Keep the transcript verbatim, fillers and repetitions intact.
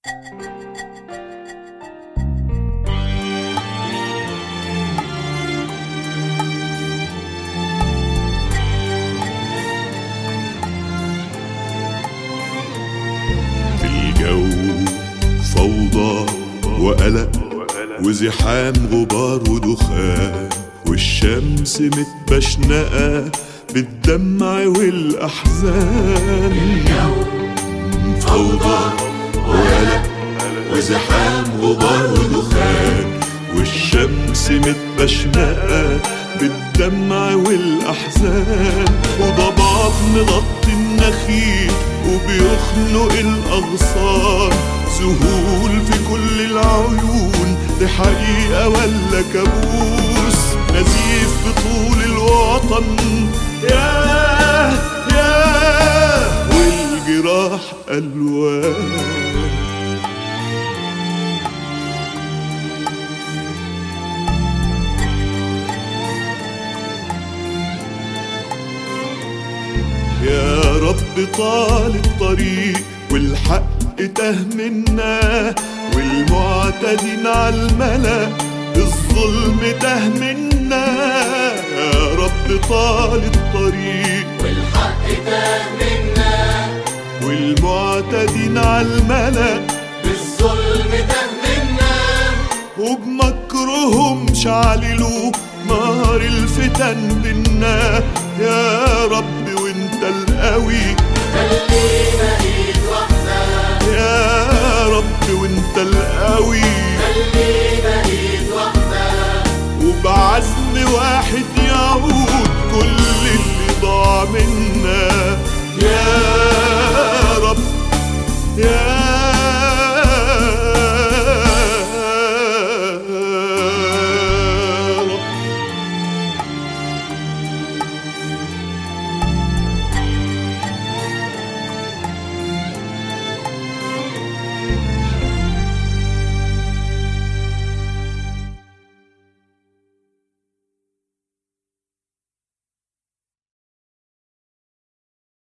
في الجو فوضى وقلق وزحام غبار ودخان، والشمس متبشنقة بالدمع والأحزان. الجو فوضى وقلق وزحام غبار ودخان، والشمس متبشنقة بالدمع والأحزان. وضباب مغطي النخيل وبيخنق الأغصان، ذهول في كل العيون، دي حقيقة ولا كابوس؟ نزيف بطول الوطن، ياه ياه، والجراح ألوان. يا رب طال الطريق والحق تاه منا، والمعتدين عالملا الظلم تاه منا. يا رب طال الطريق والحق تاه منا، والمعتدين عالملا بالظلم تاه منا. وبمكرهم شعللوا نار الفتن بينا. يا رب وانت القوي خلينا ايد واحدة، يا رب وانت القوي، خلينا ايد واحدة. وبعزم واحد يعود كل اللي ضاع منا.